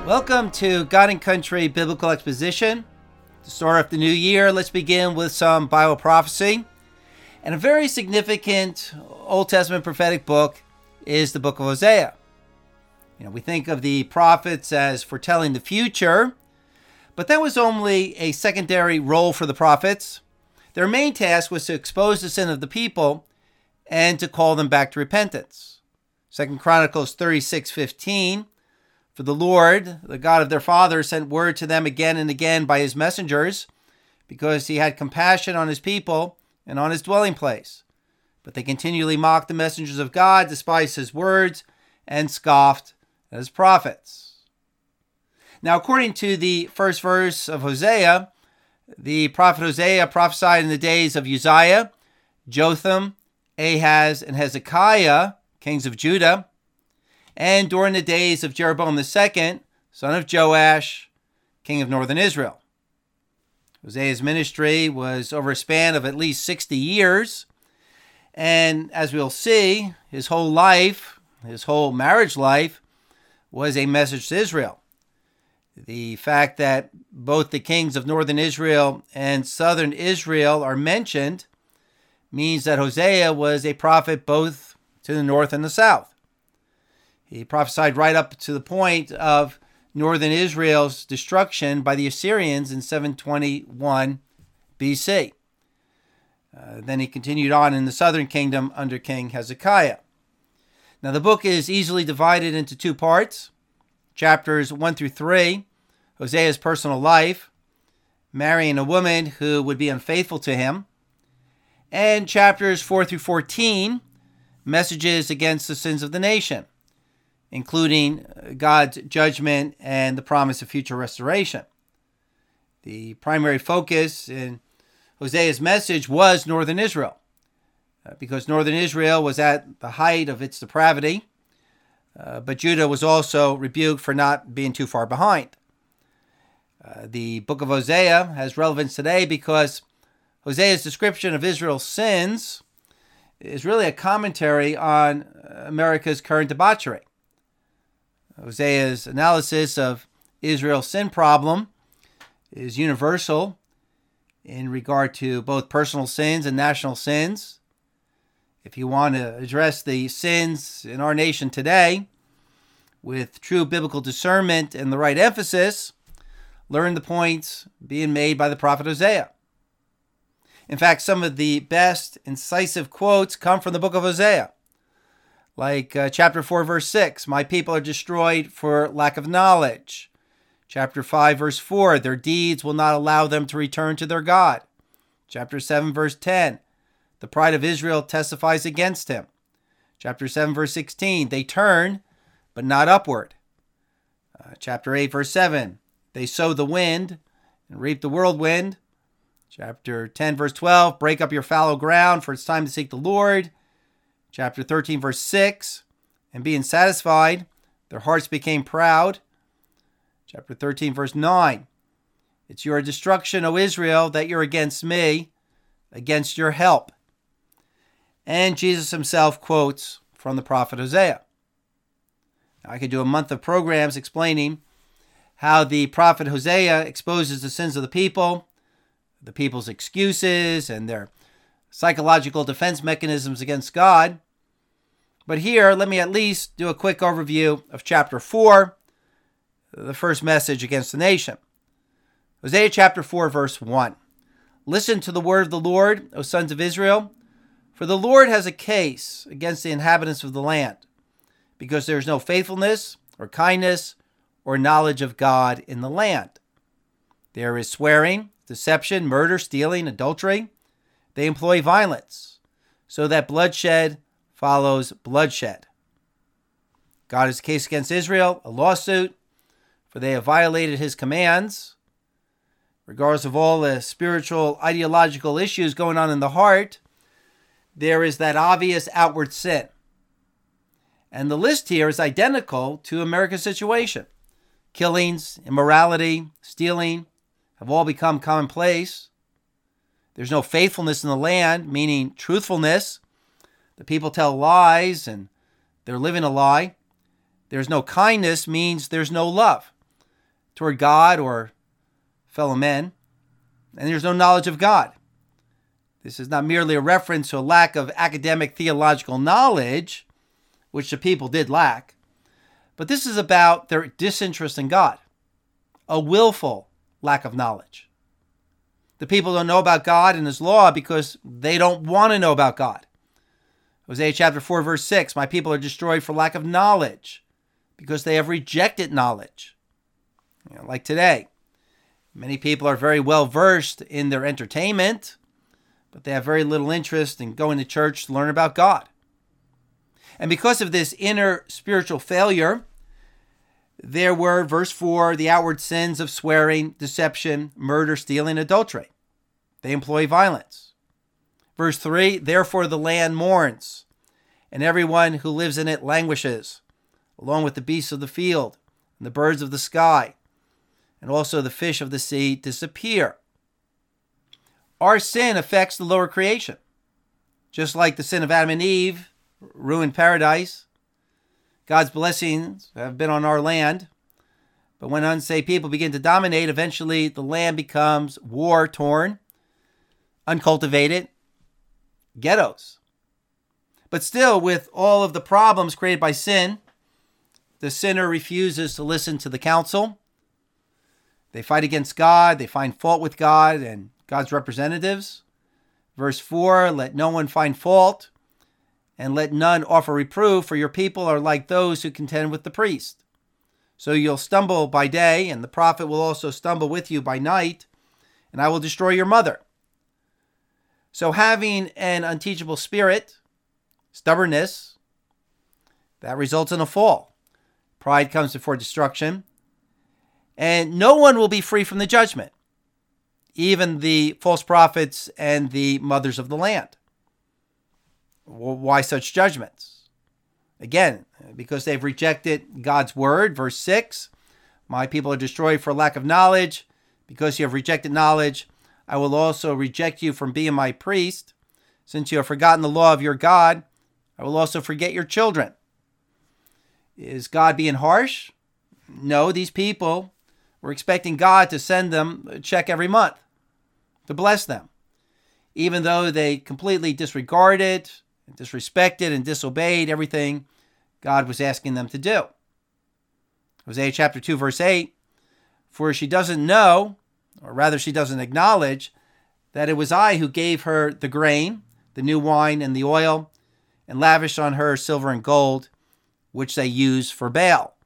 Welcome to God and Country Biblical Exposition. To start off the new year, let's begin with some Bible prophecy. And a very significant Old Testament prophetic book is the book of Hosea. We think of the prophets as foretelling the future, but that was only a secondary role for the prophets. Their main task was to expose the sin of the people and to call them back to repentance. 2 Chronicles 36:15. For the Lord, the God of their fathers, sent word to them again and again by his messengers, because he had compassion on his people and on his dwelling place. But they continually mocked the messengers of God, despised his words, and scoffed at his prophets. Now, according to the first verse of Hosea, the prophet Hosea prophesied in the days of Uzziah, Jotham, Ahaz, and Hezekiah, kings of Judah, and during the days of Jeroboam II, son of Joash, king of northern Israel. Hosea's ministry was over a span of at least 60 years, and as we'll see, his whole life, his whole marriage life, was a message to Israel. The fact that both the kings of northern Israel and southern Israel are mentioned means that Hosea was a prophet both to the north and the south. He prophesied right up to the point of northern Israel's destruction by the Assyrians in 721 BC. Then he continued on in the southern kingdom under King Hezekiah. Now the book is easily divided into two parts. Chapters 1 through 3, Hosea's personal life, marrying a woman who would be unfaithful to him. And chapters 4 through 14, messages against the sins of the nation, including God's judgment and the promise of future restoration. The primary focus in Hosea's message was northern Israel, because northern Israel was at the height of its depravity, but Judah was also rebuked for not being too far behind. The book of Hosea has relevance today because Hosea's description of Israel's sins is really a commentary on America's current debauchery. Hosea's analysis of Israel's sin problem is universal in regard to both personal sins and national sins. If you want to address the sins in our nation today with true biblical discernment and the right emphasis, learn the points being made by the prophet Hosea. In fact, some of the best incisive quotes come from the book of Hosea. Like chapter 4, verse 6, my people are destroyed for lack of knowledge. Chapter 5, verse 4, their deeds will not allow them to return to their God. Chapter 7, verse 10, the pride of Israel testifies against him. Chapter 7, verse 16, they turn, but not upward. Chapter 8, verse 7, they sow the wind and reap the whirlwind. Chapter 10, verse 12, break up your fallow ground, for it's time to seek the Lord. Chapter 13, verse 6, and being satisfied, their hearts became proud. Chapter 13, verse 9, it's your destruction, O Israel, that you're against me, against your help. And Jesus himself quotes from the prophet Hosea. Now, I could do a month of programs explaining how the prophet Hosea exposes the sins of the people's excuses, and their psychological defense mechanisms against God. But here, let me at least do a quick overview of chapter 4, the first message against the nation. Hosea chapter 4, verse 1. Listen to the word of the Lord, O sons of Israel, for the Lord has a case against the inhabitants of the land, because there is no faithfulness or kindness or knowledge of God in the land. There is swearing, deception, murder, stealing, adultery. They employ violence, so that bloodshed follows bloodshed. God has a case against Israel, a lawsuit, for they have violated his commands. Regardless of all the spiritual, ideological issues going on in the heart, there is that obvious outward sin. And the list here is identical to America's situation. Killings, immorality, stealing have all become commonplace. There's no faithfulness in the land, meaning truthfulness. The people tell lies and they're living a lie. There's no kindness means there's no love. toward God or fellow men, and there's no knowledge of God. This is not merely a reference to a lack of academic theological knowledge, which the people did lack, but this is about their disinterest in God, a willful lack of knowledge. The people don't know about God and His law because they don't want to know about God. Hosea chapter 4, verse 6, my people are destroyed for lack of knowledge because they have rejected knowledge. Like today, many people are very well versed in their entertainment, but they have very little interest in going to church to learn about God. And because of this inner spiritual failure, there were, verse 4, the outward sins of swearing, deception, murder, stealing, adultery. They employ violence. Verse 3, therefore the land mourns, and everyone who lives in it languishes, along with the beasts of the field, and the birds of the sky, and also the fish of the sea disappear. Our sin affects the lower creation. Just like the sin of Adam and Eve ruined paradise, God's blessings have been on our land. But when unsaved people begin to dominate, eventually the land becomes war-torn, uncultivated, ghettos. But still, with all of the problems created by sin, the sinner refuses to listen to the counsel. They fight against God. They find fault with God and God's representatives. Verse 4, let no one find fault, and let none offer reproof, for your people are like those who contend with the priest. So you'll stumble by day, and the prophet will also stumble with you by night, and I will destroy your mother. So having an unteachable spirit, stubbornness, that results in a fall. Pride comes before destruction, and no one will be free from the judgment, even the false prophets and the mothers of the land. Why such judgments? Again, because they've rejected God's word. Verse 6, my people are destroyed for lack of knowledge. Because you have rejected knowledge, I will also reject you from being my priest. Since you have forgotten the law of your God, I will also forget your children. Is God being harsh? No, these people were expecting God to send them a check every month to bless them, even though they completely disregarded, disrespected, and disobeyed everything God was asking them to do. Hosea chapter 2, verse 8, for she doesn't know, or rather she doesn't acknowledge, that it was I who gave her the grain, the new wine, and the oil, and lavished on her silver and gold, which they use for Baal.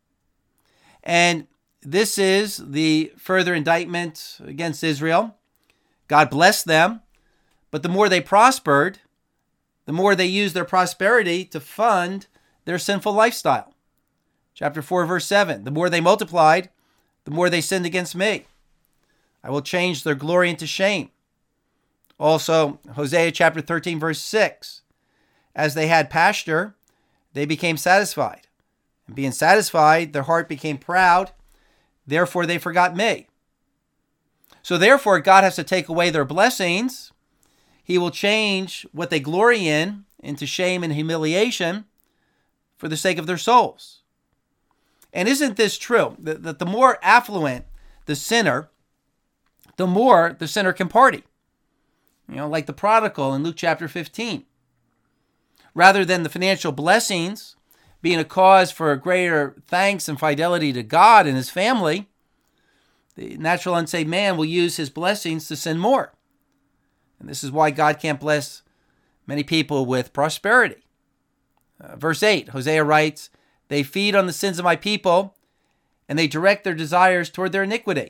And this is the further indictment against Israel. God blessed them, but the more they prospered, the more they used their prosperity to fund their sinful lifestyle. Chapter 4, verse 7, the more they multiplied, the more they sinned against me. I will change their glory into shame. Also, Hosea chapter 13, verse 6, as they had pasture, they became satisfied. And being satisfied, their heart became proud. Therefore, they forgot me. So therefore, God has to take away their blessings. He will change what they glory in into shame and humiliation for the sake of their souls. And isn't this true? That the more affluent the sinner, the more the sinner can party. Like the prodigal in Luke chapter 15. Rather than the financial blessings being a cause for greater thanks and fidelity to God and His family, the natural unsaved man will use his blessings to sin more. And this is why God can't bless many people with prosperity. Verse 8, Hosea writes, they feed on the sins of my people, and they direct their desires toward their iniquity.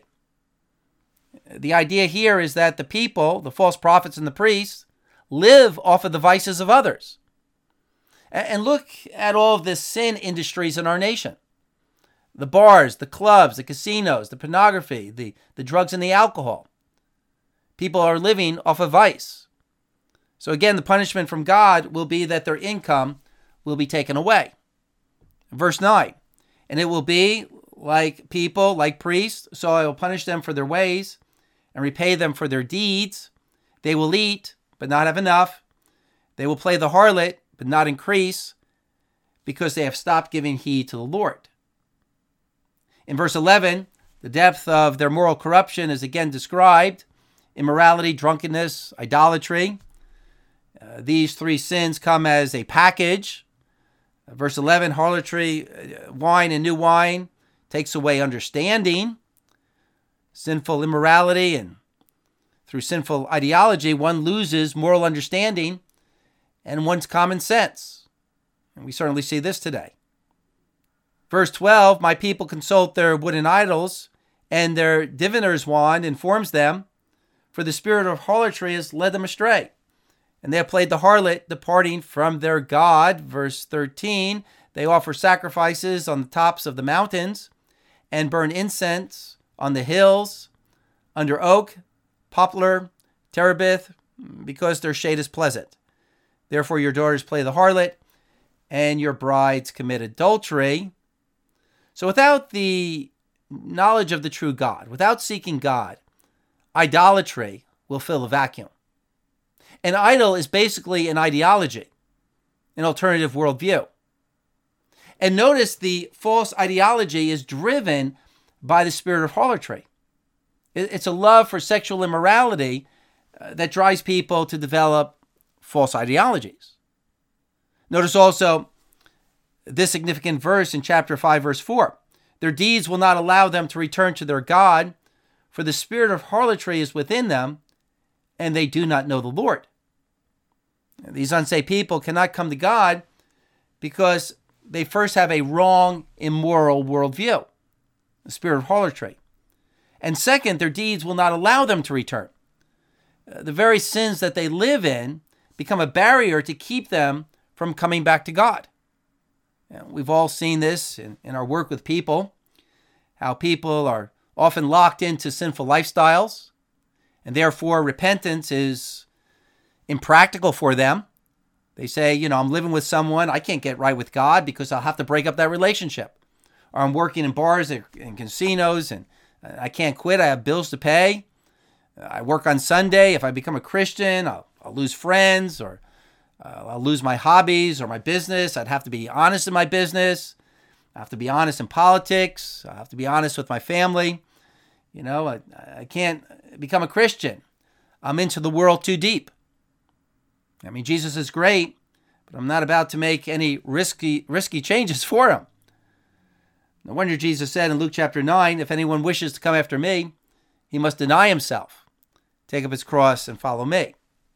The idea here is that the people, the false prophets and the priests, live off of the vices of others. And look at all of the sin industries in our nation. The bars, the clubs, the casinos, the pornography, the drugs and the alcohol. People are living off of vice. So again, the punishment from God will be that their income will be taken away. Verse 9, and it will be like people, like priests, so I will punish them for their ways and repay them for their deeds. They will eat, but not have enough. They will play the harlot, but not increase, because they have stopped giving heed to the Lord. In verse 11, The depth of their moral corruption is again described: immorality, drunkenness, idolatry. These three sins come as a package. Verse 11, harlotry, wine and new wine takes away understanding. Sinful immorality, and through sinful ideology, one loses moral understanding and one's common sense. And we certainly see this today. Verse 12, my people consult their wooden idols, and their diviner's wand informs them, for the spirit of harlotry has led them astray. And they have played the harlot, departing from their God. Verse 13, they offer sacrifices on the tops of the mountains and burn incense on the hills, under oak, poplar, terebinth, because their shade is pleasant. Therefore your daughters play the harlot, and your brides commit adultery. So without the knowledge of the true God, without seeking God, idolatry will fill a vacuum. An idol is basically an ideology, an alternative worldview. And notice the false ideology is driven by the spirit of harlotry. It's a love for sexual immorality that drives people to develop false ideologies. Notice also this significant verse in chapter 5, verse 4. Their deeds will not allow them to return to their God, for the spirit of harlotry is within them, and they do not know the Lord. These unsaved people cannot come to God because they first have a wrong, immoral worldview, the spirit of harlotry. And second, their deeds will not allow them to return. The very sins that they live in become a barrier to keep them from coming back to God. We've all seen this in our work with people, how people are often locked into sinful lifestyles, and therefore repentance is impractical for them. They say, I'm living with someone, I can't get right with God because I'll have to break up that relationship. Or I'm working in bars and casinos and I can't quit, I have bills to pay. I work on Sunday. If I become a Christian, I'll lose friends, or I'll lose my hobbies or my business. I'd have to be honest in my business. I have to be honest in politics. I have to be honest with my family. I can't become a Christian. I'm into the world too deep. I mean, Jesus is great, but I'm not about to make any risky changes for him. No wonder Jesus said in Luke chapter 9, if anyone wishes to come after me, he must deny himself, take up his cross, and follow me.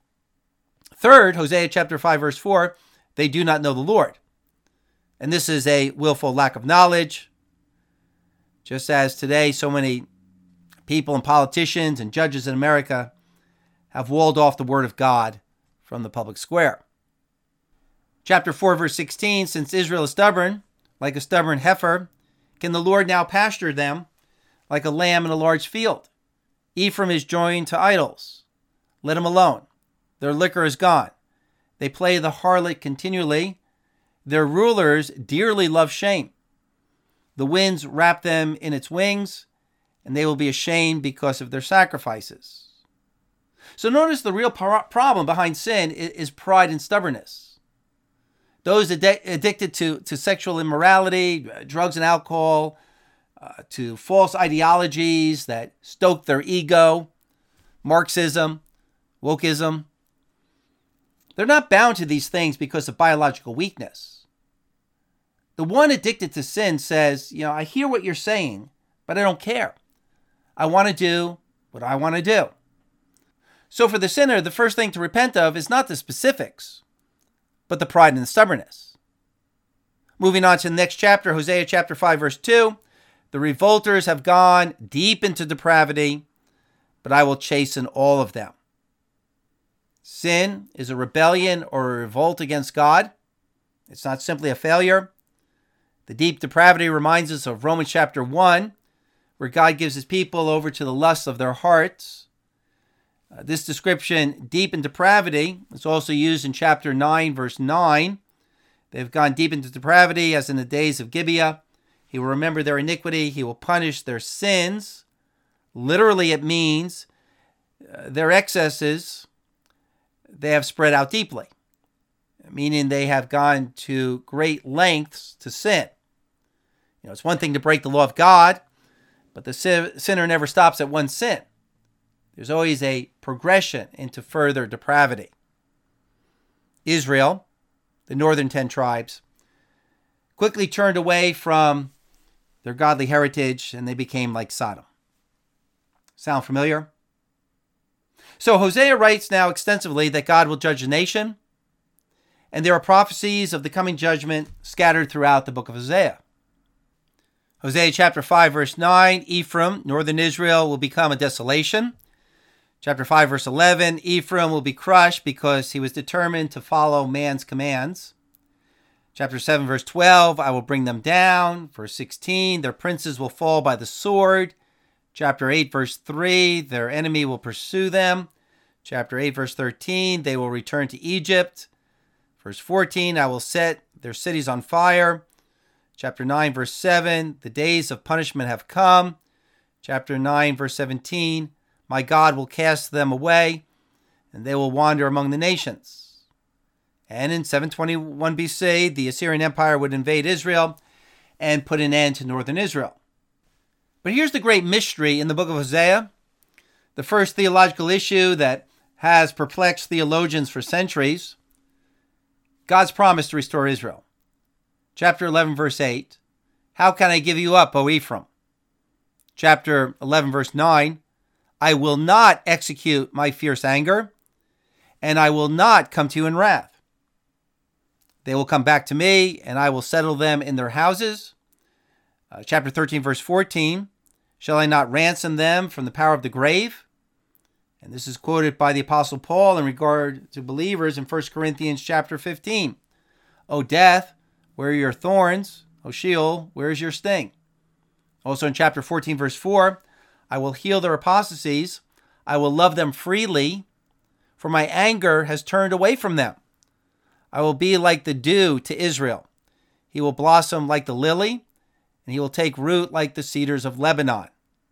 Third, Hosea chapter 5, verse 4, they do not know the Lord. And this is a willful lack of knowledge. Just as today, so many people and politicians and judges in America have walled off the word of God from the public square. Chapter 4, verse 16, since Israel is stubborn, like a stubborn heifer, can the Lord now pasture them like a lamb in a large field? Ephraim is joined to idols. Let him alone. Their liquor is gone. They play the harlot continually. Their rulers dearly love shame. The winds wrap them in its wings, and they will be ashamed because of their sacrifices. So notice the real problem behind sin is pride and stubbornness. Those addicted to sexual immorality, drugs and alcohol, to false ideologies that stoke their ego, Marxism, wokeism, they're not bound to these things because of biological weakness. The one addicted to sin says, I hear what you're saying, but I don't care. I want to do what I want to do. So for the sinner, the first thing to repent of is not the specifics, but the pride and the stubbornness. Moving on to the next chapter, Hosea chapter 5, verse 2. The revolters have gone deep into depravity, but I will chasten all of them. Sin is a rebellion or a revolt against God. It's not simply a failure. The deep depravity reminds us of Romans chapter 1, where God gives his people over to the lusts of their hearts. This description, deep in depravity, is also used in chapter 9, verse 9. They've gone deep into depravity, as in the days of Gibeah. He will remember their iniquity. He will punish their sins. Literally, it means their excesses, they have spread out deeply, meaning they have gone to great lengths to sin. It's one thing to break the law of God, But the sinner never stops at one sin. There's always a progression into further depravity. Israel, the northern 10 tribes, quickly turned away from their godly heritage and they became like Sodom. Sound familiar? So Hosea writes now extensively that God will judge the nation, and there are prophecies of the coming judgment scattered throughout the book of Hosea. Hosea chapter 5, verse 9, Ephraim, northern Israel, will become a desolation. Chapter 5, verse 11, Ephraim will be crushed because he was determined to follow man's commands. Chapter 7, verse 12, I will bring them down. Verse 16, their princes will fall by the sword. Chapter 8, verse 3, their enemy will pursue them. Chapter 8, verse 13, they will return to Egypt. Verse 14, I will set their cities on fire. Chapter 9, verse 7, the days of punishment have come. Chapter 9, verse 17, my God will cast them away, and they will wander among the nations. And in 721 BC, the Assyrian Empire would invade Israel and put an end to northern Israel. But here's the great mystery in the book of Hosea, the first theological issue that has perplexed theologians for centuries: God's promise to restore Israel. Chapter 11, verse 8, how can I give you up, O Ephraim? Chapter 11, verse 9, I will not execute my fierce anger, and I will not come to you in wrath. They will come back to me, and I will settle them in their houses. Chapter 13, verse 14, shall I not ransom them from the power of the grave? And this is quoted by the Apostle Paul in regard to believers in 1 Corinthians chapter 15. O death, where are your thorns? O Sheol, where is your sting? Also in chapter 14, verse 4, I will heal their apostasies. I will love them freely, for my anger has turned away from them. I will be like the dew to Israel. He will blossom like the lily, and he will take root like the cedars of Lebanon.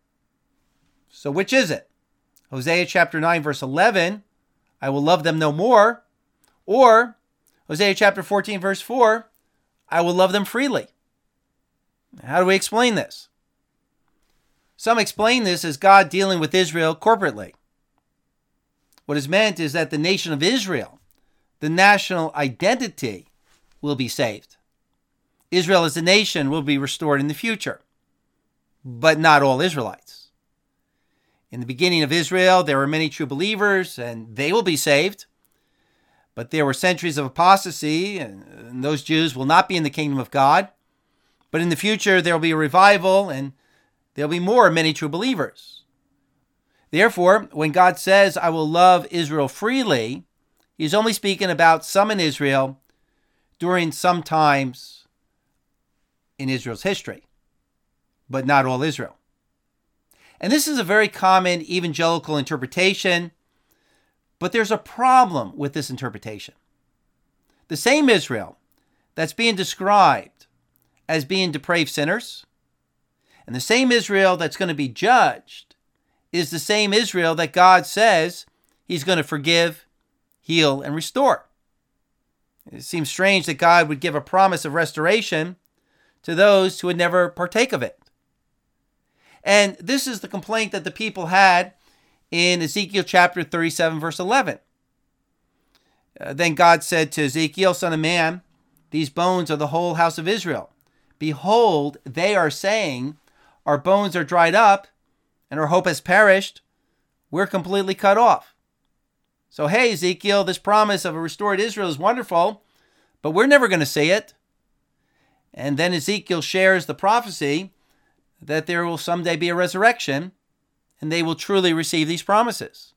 So which is it? Hosea chapter 9, verse 11, I will love them no more. Or Hosea chapter 14, verse 4, I will love them freely. How do we explain this? Some explain this as God dealing with Israel corporately. What is meant is that the nation of Israel, the national identity, will be saved. Israel as a nation will be restored in the future, but not all Israelites. In the beginning of Israel, there were many true believers, and they will be saved. But there were centuries of apostasy, and those Jews will not be in the kingdom of God. But in the future, there will be a revival, and there will be more many true believers. Therefore, when God says, I will love Israel freely, he's only speaking about some in Israel during some times in Israel's history, but not all Israel. And this is a very common evangelical interpretation, but there's a problem with this interpretation. The same Israel that's being described as being depraved sinners, and the same Israel that's going to be judged, is the same Israel that God says he's going to forgive, heal, and restore. It seems strange that God would give a promise of restoration to those who would never partake of it. And this is the complaint that the people had in Ezekiel chapter 37, verse 11. Then God said to Ezekiel, Son of man, these bones are the whole house of Israel. Behold, they are saying, our bones are dried up, and our hope has perished. We're completely cut off. So, hey, Ezekiel, this promise of a restored Israel is wonderful, but we're never going to see it. And then Ezekiel shares the prophecy that there will someday be a resurrection, and they will truly receive these promises.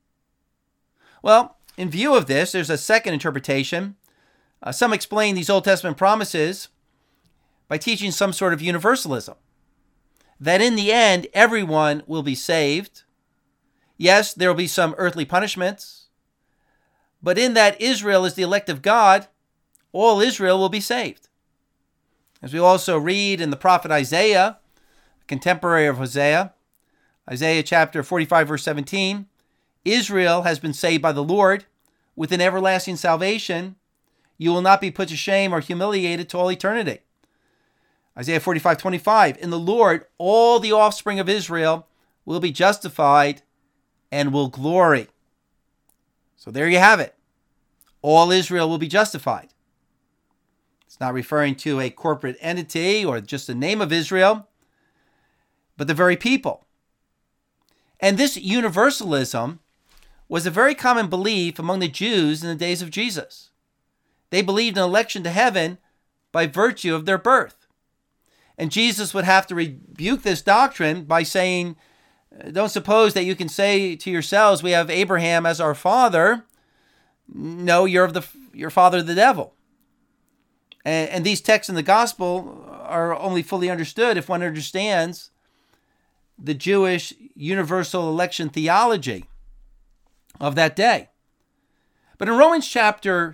Well, in view of this, there's a second interpretation. Some explain these Old Testament promises by teaching some sort of universalism, that in the end, everyone will be saved. Yes, there will be some earthly punishments, but in that Israel is the elect of God, all Israel will be saved. As we also read in the prophet Isaiah, contemporary of Hosea, Isaiah chapter 45, verse 17, Israel has been saved by the Lord with an everlasting salvation. You will not be put to shame or humiliated to all eternity. Isaiah 45:25, in the Lord, all the offspring of Israel will be justified and will glory. So there you have it. All Israel will be justified. It's not referring to a corporate entity or just the name of Israel, but the very people. And this universalism was a very common belief among the Jews in the days of Jesus. They believed in election to heaven by virtue of their birth. And Jesus would have to rebuke this doctrine by saying, don't suppose that you can say to yourselves, we have Abraham as our father. No, you're your father, the devil. And these texts in the gospel are only fully understood if one understands the Jewish universal election theology of that day. But in Romans chapters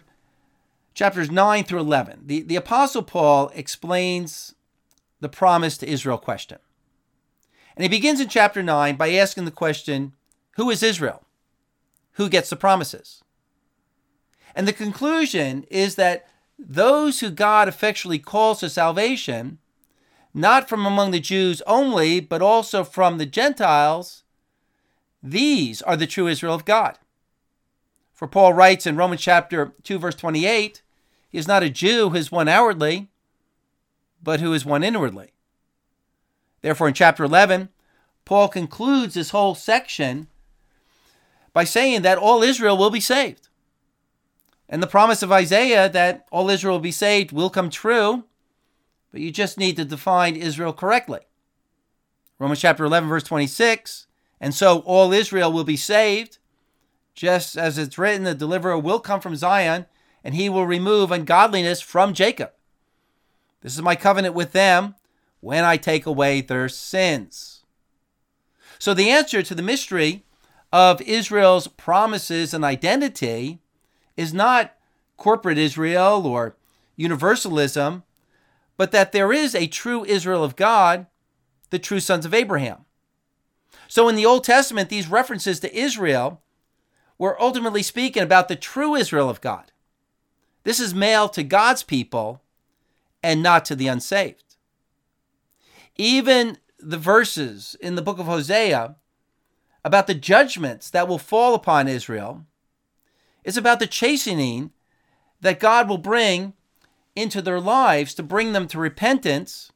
9 through 11, the Apostle Paul explains the promise to Israel question. And he begins in chapter 9 by asking the question, who is Israel? Who gets the promises? And the conclusion is that those who God effectually calls to salvation, not from among the Jews only, but also from the Gentiles, these are the true Israel of God. For Paul writes in Romans chapter 2, verse 28, he is not a Jew who is one outwardly, but who is one inwardly. Therefore, in chapter 11, Paul concludes this whole section by saying that all Israel will be saved. And the promise of Isaiah that all Israel will be saved will come true, but you just need to define Israel correctly. Romans chapter 11, verse 26, and so all Israel will be saved, just as it's written, the deliverer will come from Zion, and he will remove ungodliness from Jacob. This is my covenant with them when I take away their sins. So the answer to the mystery of Israel's promises and identity is not corporate Israel or universalism, but that there is a true Israel of God, the true sons of Abraham. So in the Old Testament, these references to Israel were ultimately speaking about the true Israel of God. This is mailed to God's people and not to the unsaved. Even the verses in the book of Hosea about the judgments that will fall upon Israel is about the chastening that God will bring into their lives to bring them to repentance.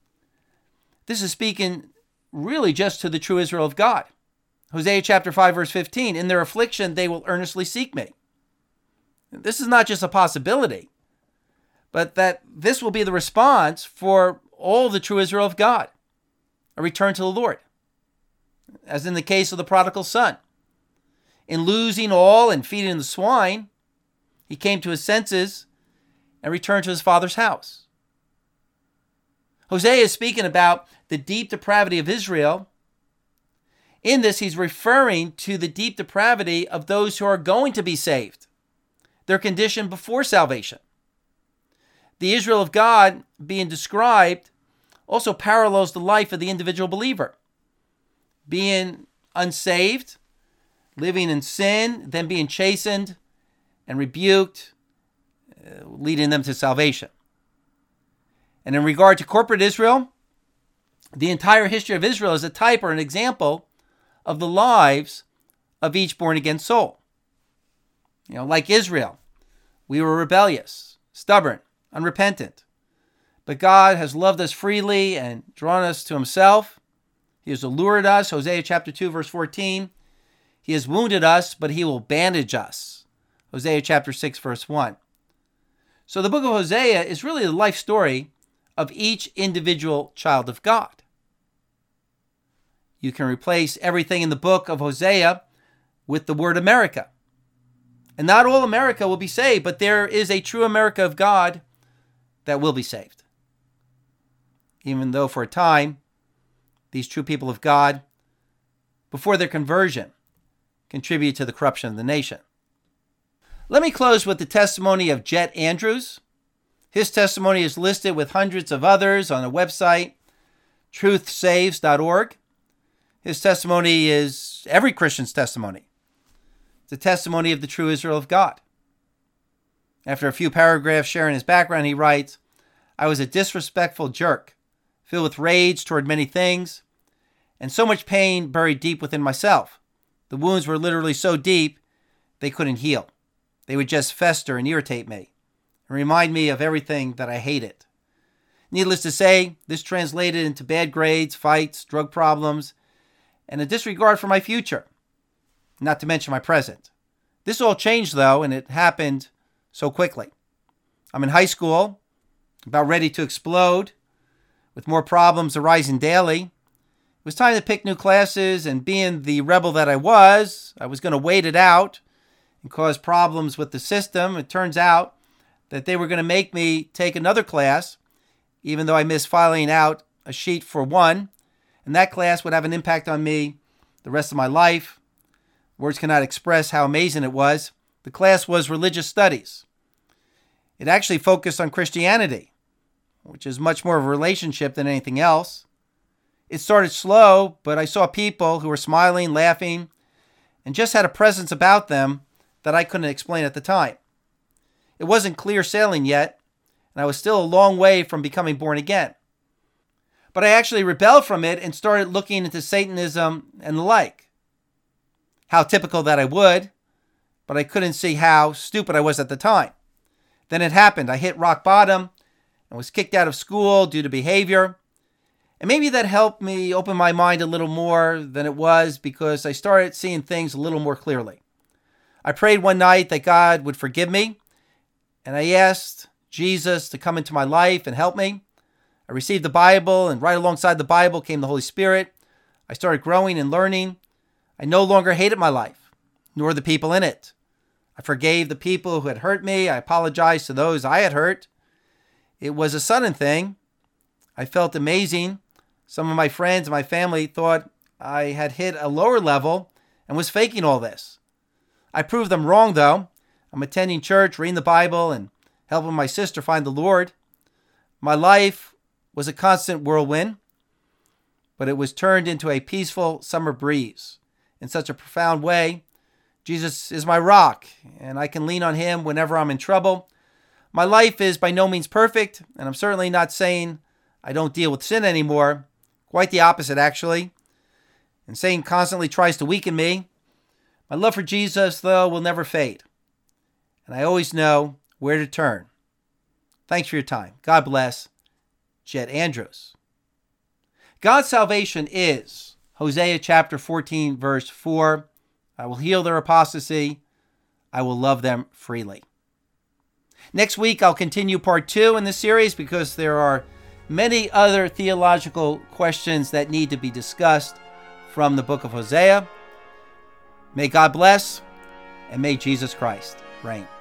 This is speaking really just to the true Israel of God. Hosea chapter 5, verse 15, in their affliction they will earnestly seek me. This is not just a possibility, but that this will be the response for all the true Israel of God, a return to the Lord. As in the case of the prodigal son. In losing all and feeding the swine, he came to his senses and returned to his father's house. Hosea is speaking about the deep depravity of Israel. In this, he's referring to the deep depravity of those who are going to be saved, their condition before salvation. The Israel of God being described also parallels the life of the individual believer, being unsaved, living in sin, then being chastened and rebuked, leading them to salvation. And in regard to corporate Israel, the entire history of Israel is a type or an example of the lives of each born-again soul. Like Israel, we were rebellious, stubborn, unrepentant. But God has loved us freely and drawn us to himself. He has allured us, Hosea chapter 2, verse 14. He has wounded us, but he will bandage us. Hosea chapter 6, verse 1. So the book of Hosea is really the life story of each individual child of God. You can replace everything in the book of Hosea with the word America. And not all America will be saved, but there is a true America of God that will be saved. Even though for a time, these true people of God, before their conversion, contribute to the corruption of the nation. Let me close with the testimony of Jet Andrews. His testimony is listed with hundreds of others on a website, truthsaves.org. His testimony is every Christian's testimony. It's a testimony of the true Israel of God. After a few paragraphs sharing his background, he writes, I was a disrespectful jerk, filled with rage toward many things, and so much pain buried deep within myself. The wounds were literally so deep, they couldn't heal. They would just fester and irritate me and remind me of everything that I hated. Needless to say, this translated into bad grades, fights, drug problems, and a disregard for my future, not to mention my present. This all changed, though, and it happened so quickly. I'm in high school, about ready to explode, with more problems arising daily. It was time to pick new classes, and being the rebel that I was going to wait it out and cause problems with the system. It turns out that they were going to make me take another class, even though I missed filing out a sheet for one, and that class would have an impact on me the rest of my life. Words cannot express how amazing it was. The class was religious studies. It actually focused on Christianity, which is much more of a relationship than anything else. It started slow, but I saw people who were smiling, laughing, and just had a presence about them that I couldn't explain at the time. It wasn't clear sailing yet, and I was still a long way from becoming born again. But I actually rebelled from it and started looking into Satanism and the like. How typical that I would, but I couldn't see how stupid I was at the time. Then it happened. I hit rock bottom and was kicked out of school due to behavior. And maybe that helped me open my mind a little more than it was, because I started seeing things a little more clearly. I prayed one night that God would forgive me, and I asked Jesus to come into my life and help me. I received the Bible, and right alongside the Bible came the Holy Spirit. I started growing and learning. I no longer hated my life, nor the people in it. I forgave the people who had hurt me. I apologized to those I had hurt. It was a sudden thing. I felt amazing. Some of my friends and my family thought I had hit a lower level and was faking all this. I proved them wrong, though. I'm attending church, reading the Bible, and helping my sister find the Lord. My life was a constant whirlwind, but it was turned into a peaceful summer breeze in such a profound way. Jesus is my rock, and I can lean on him whenever I'm in trouble. My life is by no means perfect, and I'm certainly not saying I don't deal with sin anymore. Quite the opposite, actually. And Satan constantly tries to weaken me. My love for Jesus, though, will never fade. And I always know where to turn. Thanks for your time. God bless. Jet Andrews. God's salvation is Hosea chapter 14, verse 4. I will heal their apostasy. I will love them freely. Next week, I'll continue part 2 in this series, because there are many other theological questions that need to be discussed from the book of Hosea. May God bless, and may Jesus Christ reign.